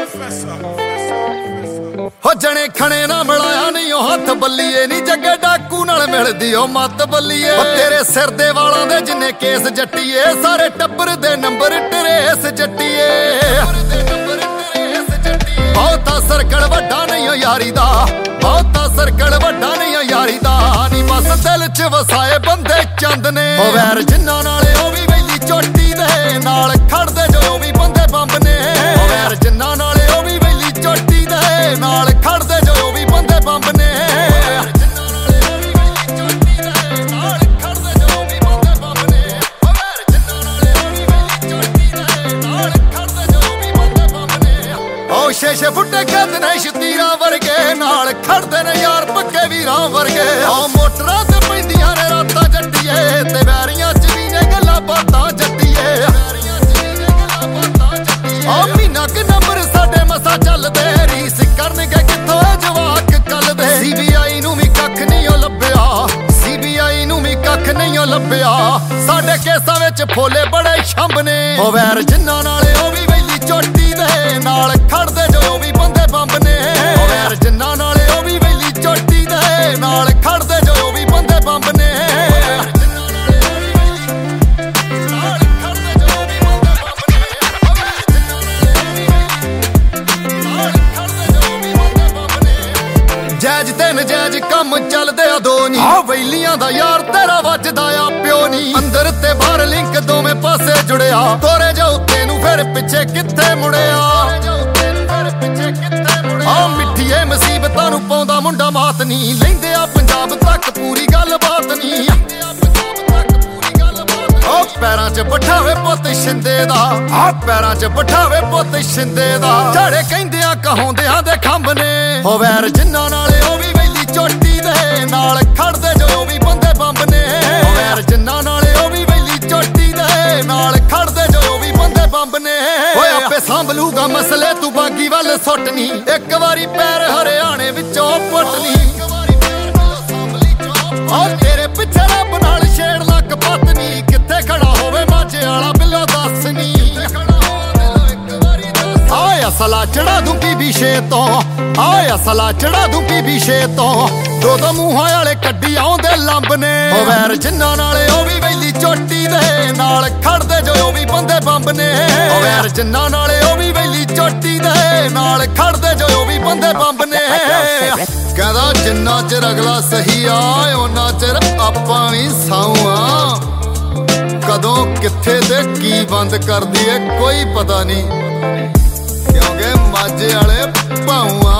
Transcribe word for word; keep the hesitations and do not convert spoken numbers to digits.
ਹੋ ਜਣੇ ਖਣੇ ਨਾ ਮਿਲਾਇਆ ਨਹੀਂ ਉਹ ਹੱਥ ਬੱਲੀਏ ਨਹੀਂ ਜੱਗੇ ਡਾਕੂ ਨਾਲ ਮਿਲਦੀ ਉਹ ਮੱਤ ਬੱਲੀਏ। ਤੇਰੇ ਸਿਰ ਦੇ ਵਾਲਾਂ ਦੇ ਜਿੰਨੇ ਕੇਸ ਜੱਟੀਏ ਸਾਰੇ ਟੱਬਰ ਦੇ ਨੰਬਰ ਟਰੇਸ ਜੱਟੀਏ। ਬਹੁਤਾ ਸਰਕਲ ਵੱਡਾ ਨਹੀਂ ਓ ਯਾਰੀ ਦਾ, ਬਹੁਤਾ ਸਰਕਲ ਵੱਡਾ ਨਹੀਂ ਓ ਯਾਰੀ ਦਾ। ਨੀ ਬਸ ਦਿਲ ਚ ਵਸਾਏ ਬੰਦੇ ਚੰਦ ਨੇ ਉਹ ਵੈਰ ਜਿੰਨਾਂ ਨਾਲੇ ਉਹ ਵੀ ਵੈਲੀ ਚੋਟੀ ਦੇ ਨਾਲ ਖੜਦੇ ਜੋ ਵੀ ਬੰਦੇ ਬੰਬ ਨੇ ਉਹ ਵੈਰ ਜਿੰਨਾਂ ਨਾਲੇ ਉਹ ਵੀ ਵੈਲੀ ਚੋਟੀ ਦੇ ਨਾਲ ਖੜਦੇ ਜੋ ਵੀ ਬੰਦੇ ਬੰਬ ਨੇ। ਛੇ ਛੇ ਫੁੱਟੇ ਕਹਿੰਦੇ ਨੇ ਸ਼ਤੀਰਾਂ ਵਰਗੇ ਨਾਲ ਖੜਦੇ ਨੇ ਯਾਰ ਪੱਕੇ ਵੀਰਾਂ ਵਰਗੇ। ਆ ਮੋਟਰਾਂ ਤੇ ਪੈਂਦੀਆਂ ਨੇ ਰਾਤਾਂ ਜੱਟੀਏ ਤੇ ਵੈਰੀਆਂ ਚ ਵੀ ਨੇ ਗੱਲਾਂ ਬਾਤਾਂ ਜੱਟੀਏ। ਆ ਮਹੀਨਾ ਕਿ ਨੰਬਰ ਸਾਡੇ ਮਸਾ ਚੱਲਦੇ ਰੀਸ ਕਰਨਗੇ ਕਿੱਥੋਂ ਜਵਾਕ ਕੱਲ ਦੇ। ਸੀ ਬੀ ਆਈ ਨੂੰ ਵੀ ਕੱਖ ਨਹੀਂ ਓ ਲੱਭਿਆ, ਸੀ ਬੀ ਆਈ ਨੂੰ ਵੀ ਕੱਖ ਨਹੀਂ ਓ ਲੱਭਿਆ। ਸਾਡੇ ਕੇਸਾਂ ਵਿੱਚ ਫੋਲੇ ਬੜੇ ਛੰਭ ਨੇ ਉਹ ਵੈਰ ਜਿੰਨਾਂ ਨਾਲੇ ਉਹ ਵੀ ਵੈਲੀ ਚੋਟੀ ਦੇ ਨਾਲ ਖੜਦੇ ਜੋ ਵੀ ਬੰਦੇ ਬੰਬ ਨੇ ਉਹ ਵੈਰ ਜਿੰਨਾਂ ਨਾਲੇ ਉਹ ਵੀ ਵੈਲੀ ਚੋਟੀ ਦੇ ਨਾਲ ਖੜਦੇ ਜੋ ਵੀ ਬੰਦੇ ਬੰਬ ਨੇ। ਜੈਜ ਤੇ ਨਜੈਜ ਕੰਮ ਚੱਲਦੇ ਆ ਦੋ ਨੀ ਆ ਵੈਲੀਆਂ ਦਾ ਯਾਰ ਤੇਰਾ ਵੱਜਦਾ ਆ ਪਿਓ ਨੀ। ਅੰਦਰ ਤੇ ਬਾਹਰ ਲਿੰਕ ਦੋਵੇਂ ਪਾਸੇ ਜੁੜਿਆ ਤੋਰੇ ਜੋ ਉੱਤੇ ਨੂੰ ਫਿਰ ਪਿੱਛੇ ਕਿੱਥੇ ਮੁੜਿਆ। ਆ ਮਿੱਠੀਏ ਮੁਸੀਬਤਾਂ ਨੂੰ ਪਾਉਂਦਾ ਮੁੰਡਾ ਮਾਤ ਨੀ ਲੈਂਦੇ ਆ ਪੰਜਾਬ ਤੱਕ ਪੂਰੀ ਗੱਲ ਬਾਤ ਨੀ। ਆ ਪੈਰਾਂ 'ਚ ਬਿਠਾਵੇ ਪੁੱਤ ਸ਼ਿੰਦੇ ਦਾ, ਆ ਪੈਰਾਂ 'ਚ ਬਿਠਾਵੇ ਪੁੱਤ ਸ਼ਿੰਦੇ ਦਾ। ਝਾੜੇ ਕਹਿੰਦਿਆਂ ਕਹਾਉਂਦਿਆਂ ਦੇ ਖੰਭ ਨੇ ਉਹ ਵੈਰ ਜਿੰਨਾਂ ਨਾਲੇ ਉਹ ਵੀ ਵੈਲੀ ਚੋਟੀ ਦੇ ਨਾਲ ਖੜਦੇ ਜੋ ਵੀ ਬੰਦੇ ਬੰਬ ਨੇ ਉਹ ਵੈਰ ਜਿੰਨਾਂ ਨਾਲੇ ਉਹ ਵੀ ਵੈਲੀ ਚੋਟੀ ਦੇ ਨਾਲ ਖੜਦੇ ਜੋ ਵੀ ਬੰਦੇ ਬੰਬ ਨੇ। ਓਏ ਆਪੇ ਸੰਭਲੂਗਾ ਮਸਲੇ ਤੂੰ ਬਾਗੀ ਵੱਲ ਸੁੱਟਨੀ ਇੱਕ ਵਾਰੀ ਪੈਰ ਹਰਿਆਣੇ ਵਿੱਚੋਂ ਪੁੱਟਨੀ। ਆ ਤੇਰੇ ਪਿੱਛੇ ਰੱਬ ਨਾਲ ਛੇੜ ਲੱਕ ਪਤਨੀ ਕਿੱਥੇ ਖੜਾ ਹੋਵੇ ਮਾਝੇ ਵਾਲਾ ਬਿੱਲੋ ਦੱਸਨੀ। ਆਏ ਅਸਲਾ ਚੜਾ ਦੂੰ ਬੀਬੀ ਛੇ ਤੋਂ, ਆਏ ਅਸਲਾ ਚੜਾ ਦੂੰ ਬੀਬੀ ਛੇ ਤੋਂ। ਦੋ ਦੋ ਮੂੰਹਾਂ ਵਾਲੇ ਕੱਢੀ ਆਉਂਦੇ ਲੰਬ ਨੇ ਉਹ ਵੈਰ ਜਿੰਨਾਂ ਨਾਲੇ ਉਹ ਵੀ ਵੈਲੀ ਚੋਟੀ ਦੇ ਨਾਲ ਖੜਦੇ ਜੋ ਵੀ ਬੰਦੇ ਬੰਬ ਨੇ ਉਹ ਵੈਰ ਜਿੰਨਾਂ ਨਾਲੇ ਉਹ ਵੀ ਵੈਲੀ ਚੋਟੀ ਦੇ ਨਾਲ ਖੜਦੇ ਜੋ ਵੀ ਬੰਦੇ ਬੰਬ ਨੇ। ਕਹਿੰਦਾ ਜਿੰਨਾ ਚਿਰ ਅਗਲਾ ਸਹੀ ਆ ਉਹਨਾਂ ਚਿਰ ਆਪਾਂ ਵੀ ਸਾਊ ਆ। ਕਦੋਂ ਕਿੱਥੇ ਤੇ ਕੀ ਬੰਦ ਕਰਦੀ ਏ ਕੋਈ ਪਤਾ ਨਹੀਂ ਕਿਉਂਕਿ ਮਾਝੇ ਵਾਲੇ ਭਾਊ ਆ।